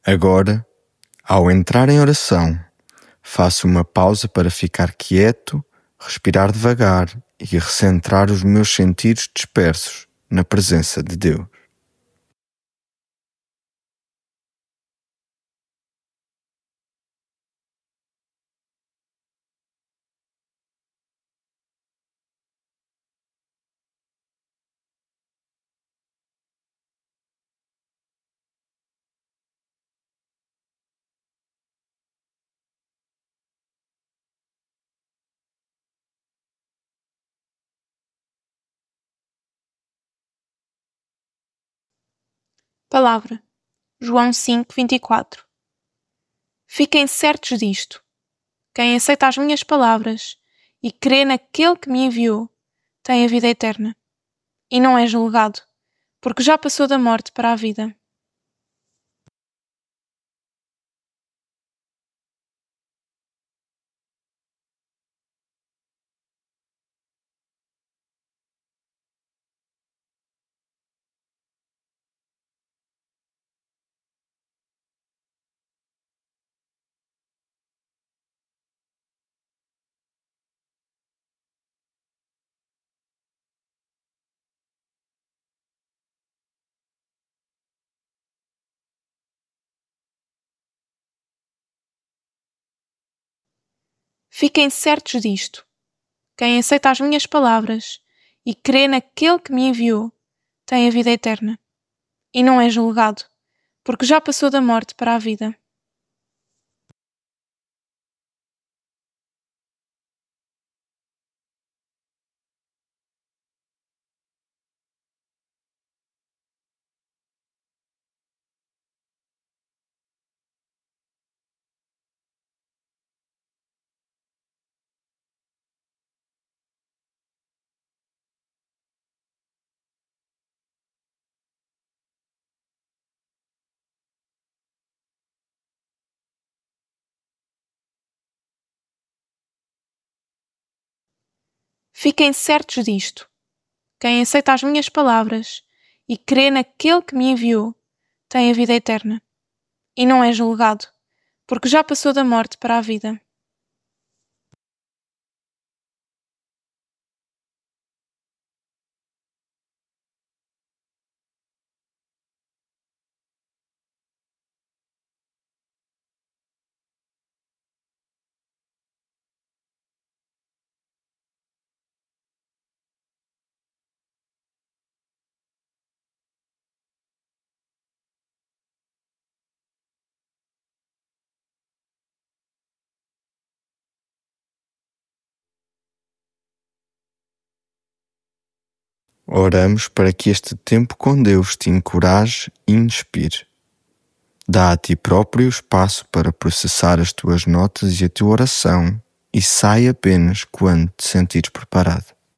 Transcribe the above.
Agora, ao entrar em oração, faço uma pausa para ficar quieto, respirar devagar e recentrar os meus sentidos dispersos na presença de Deus. Palavra, João 5:24. Fiquem certos disto: quem aceita as minhas palavras e crê naquele que me enviou tem a vida eterna e não é julgado, porque já passou da morte para a vida. Fiquem certos disto: quem aceita as minhas palavras e crê naquele que me enviou tem a vida eterna e não é julgado, porque já passou da morte para a vida. Fiquem certos disto: quem aceita as minhas palavras e crê naquele que me enviou tem a vida eterna e não é julgado, porque já passou da morte para a vida. Oramos para que este tempo com Deus te encoraje e inspire. Dá a ti próprio espaço para processar as tuas notas e a tua oração e sai apenas quando te sentires preparado.